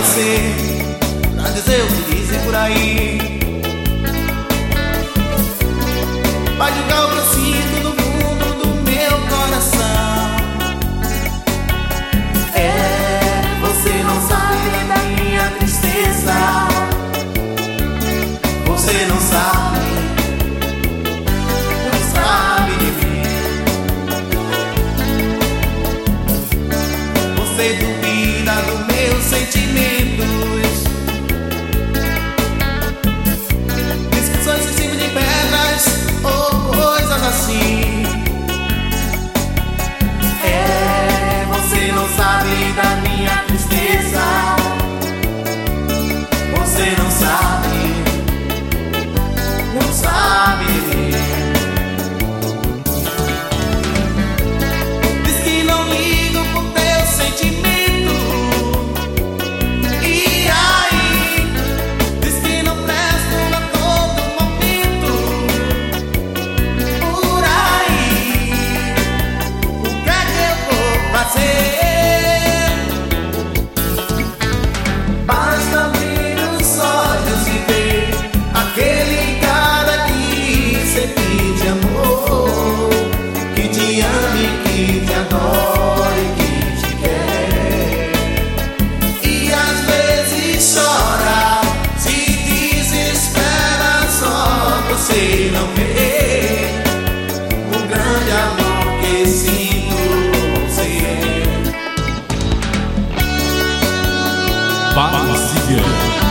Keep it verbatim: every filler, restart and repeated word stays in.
você, pra dizer o que dizem por aí. Vai julgar o que eu sinto no fundo do meu coração. É, você não sabe da minha tristeza. Você não sabe, não sabe de mim. Você duvida dos meus sentimentos. Discussões em cima de pedras ou coisas assim. É, você não sabe da minha tristeza. Você não sabe, não sabe de mim. Diz que não ligo pro teu sentimento. E aí, diz que não presto a todo momento. Por aí, o que é que eu vou fazer? Basta abrir os olhos e ver aquele cara que sempre te amou, que te ama e que te adora e que te quer. E às vezes chora, se desespera, só você não vê o grande amor que sinto por você. Vazia.